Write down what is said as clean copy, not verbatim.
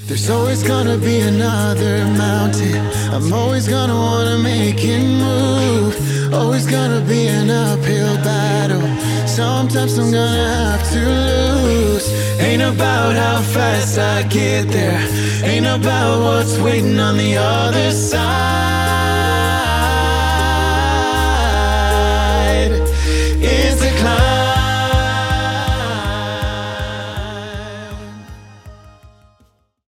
There's always gonna be another mountain. I'm always gonna wanna make it move. Always gonna be an uphill battle. Sometimes I'm gonna have to lose. Ain't about how fast I get there. Ain't about what's waiting on the other side.